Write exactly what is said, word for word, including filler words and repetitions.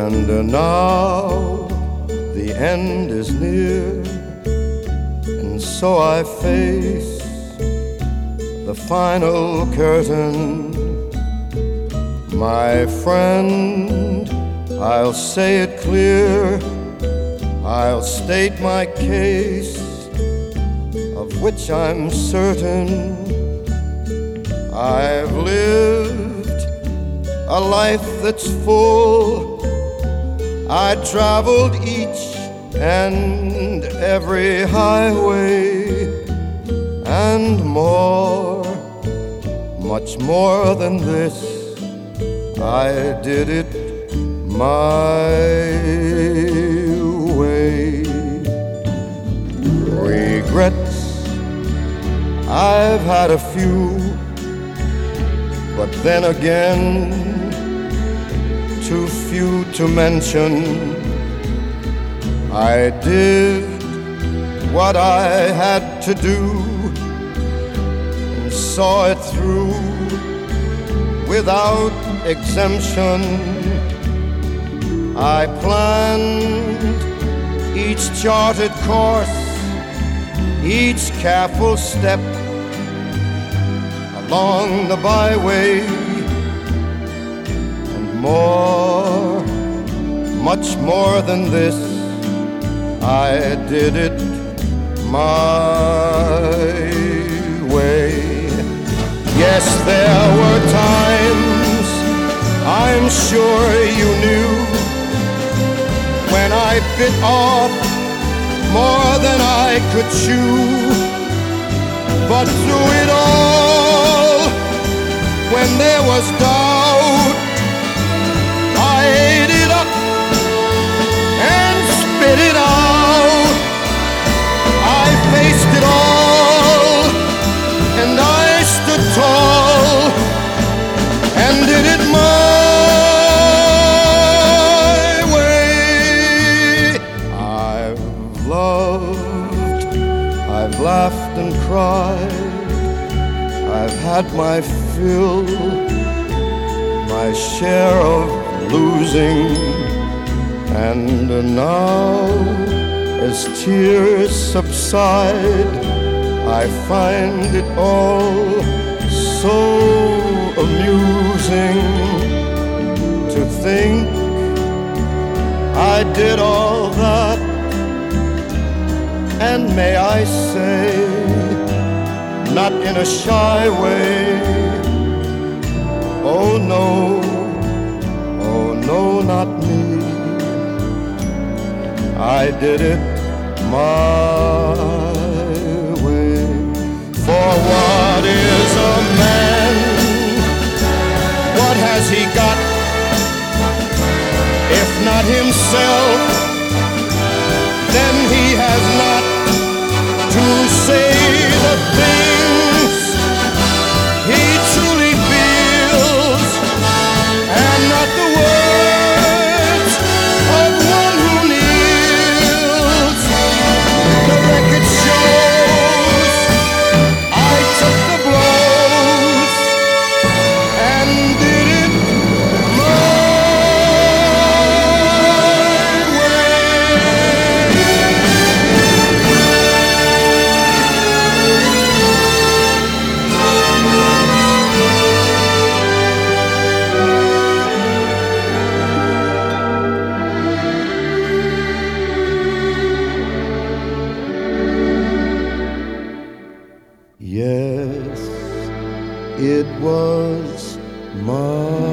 And now the end is near, and so I face the final curtain. My friend, I'll say it clear, I'll state my case, of which I'm certain. I've lived a life that's full. I traveled each and every highway, and more, much more than this, I did it my way. Regrets, I've had a few, but then again, too few to mention. I did what I had to do and saw it through without exemption. I planned each charted course, each careful step along the byway, and more, much more than this, I did it my way. Yes, there were times, I'm sure you knew, when I bit off more than I could chew. But through it all, when there was doubt, I ate it up and spit it out. I faced it all, and I stood tall and did it my way. I've loved, I've laughed and cried, I've had my fill, my share of losing, and now as tears subside, I find it all so amusing to think I did all that, and may I say, not in a shy way, oh no, oh no, not me. I did it my way. For what is a man? What has he got, if not himself? Then he has not to say the things he truly feels, and not the words of one who kneels. The record shows I took the blows and did it my Yes, it was my